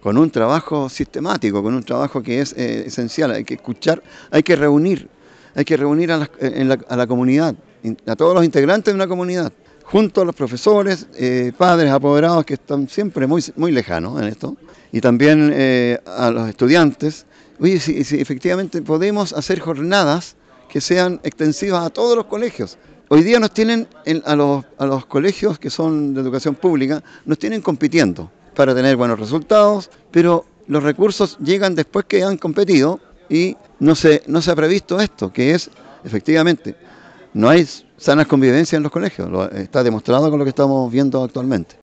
con un trabajo sistemático, con un trabajo que es esencial. Hay que escuchar, hay que reunir a la comunidad, a todos los integrantes de una comunidad, junto a los profesores, padres, apoderados que están siempre muy lejanos en esto, y también a los estudiantes. Oye, si efectivamente podemos hacer jornadas que sean extensivas a todos los colegios. Hoy día nos tienen, a los colegios que son de educación pública, nos tienen compitiendo para tener buenos resultados, pero los recursos llegan después que han competido y no se ha previsto esto, que es, efectivamente, no hay sanas convivencias en los colegios, está demostrado con lo que estamos viendo actualmente.